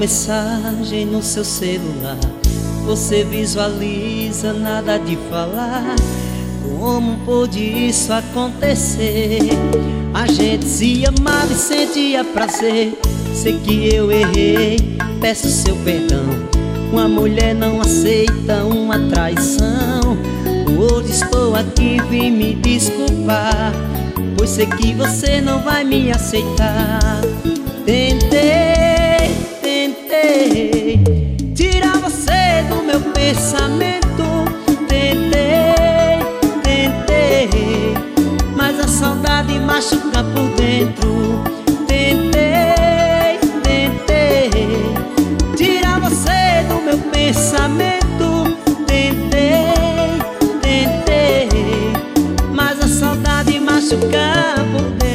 mensagem no seu celular, você visualiza nada de falar. Como pôde isso acontecer? A gente se amava e sentia prazer. Sei que eu errei, peço seu perdão. Uma mulher não aceita uma traição. Hoje estou aqui, vim me desculpar, pois sei que você não vai me aceitar. Tentei tirar você do meu pensamento. Tentei, mas a saudade machuca por dentro. Tentei tirar você do meu pensamento. Tentei, mas a saudade machuca por dentro.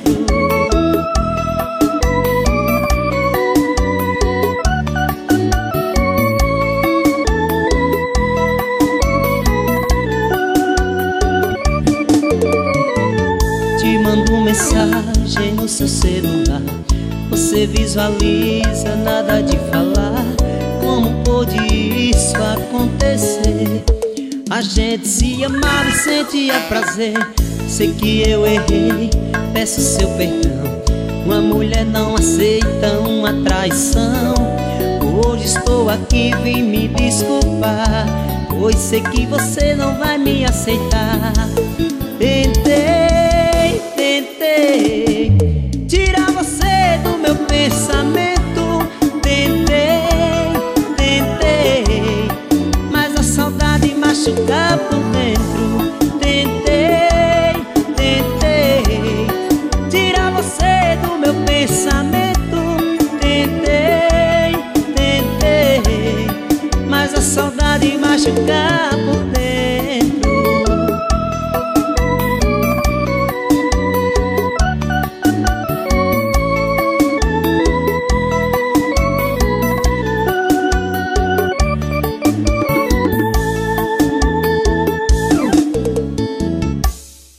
Mando mensagem no seu celular, você visualiza nada de falar. Como pôde isso acontecer? A gente se amava e sentia prazer. Sei que eu errei, peço seu perdão. Uma mulher não aceita uma traição. Hoje estou aqui, vim me desculpar, pois sei que você não vai me aceitar. Tentei tirar você do meu pensamento. Tentei, mas a saudade machuca por dentro. Tentei, tirar você do meu pensamento. Tentei, mas a saudade machuca por dentro.